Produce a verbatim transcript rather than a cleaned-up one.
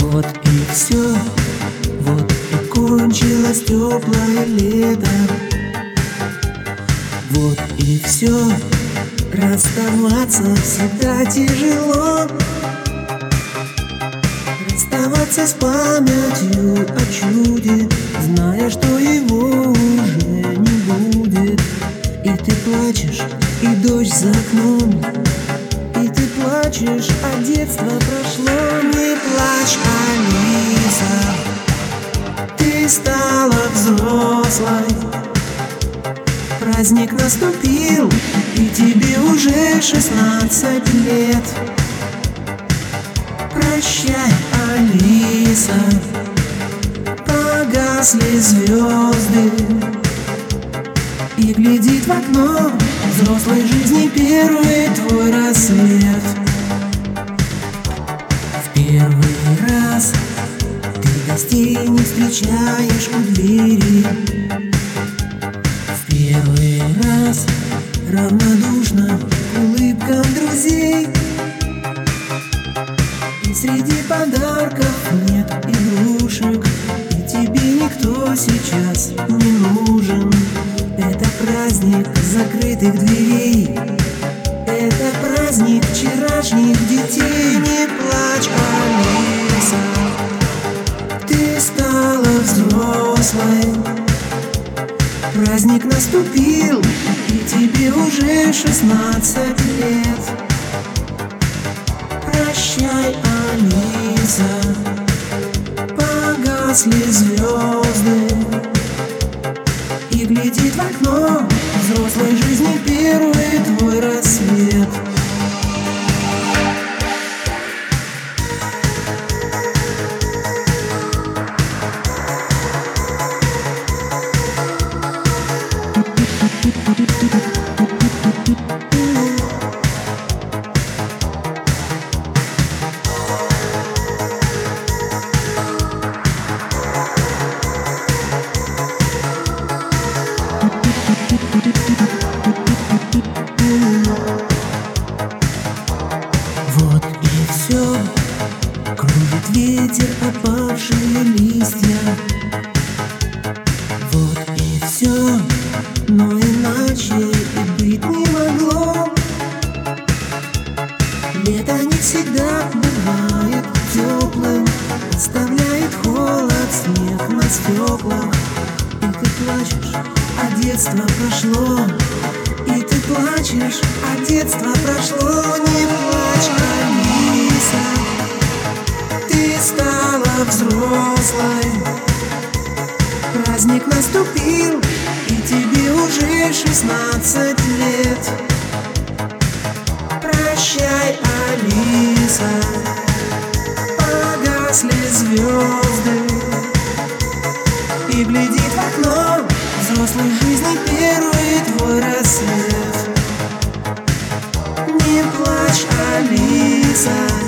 Вот и все, вот и кончилось теплое лето. Вот и все, расставаться всегда тяжело. Расставаться с памятью о чуде, зная, что его уже не будет. И ты плачешь, и дождь за окном, и ты плачешь, а детство прошло. Не плачь, Алиса, ты стала взрослой. Праздник наступил, и тебе уже шестнадцать лет. Прощай, Алиса, погасли звезды, и глядит в окно взрослой жизни первый твой рассвет. В первый раз ты гостей не встречаешь у двери. В первый раз равнодушна к улыбкам друзей. И среди подарков нет игрушек, и тебе никто сейчас не нужен. Это праздник закрытых дверей, это праздник вчерашних детей. Не плачь, Алиса, ты стала взрослой. Праздник наступил, и тебе уже шестнадцать лет. Прощай, Алиса, погасли звезды, и глядит в окно взрослой жизни первый твой рассвет. Вот и все, кружит ветер опавшие листья. Вот и все, но иначе и быть не могло. Лето не всегда бывает теплым, оставляет холод, снег на стеклах. И ты плачешь, а детство прошло. И ты плачешь, а детство прошло. Не плачь, Алиса, ты стала взрослой. Праздник наступил, и тебе уже шестнадцать лет. Прощай, Алиса, погасли звезды, и глядит в окно взрослой жизни первый твой рассвет. Не плачь, Алиса,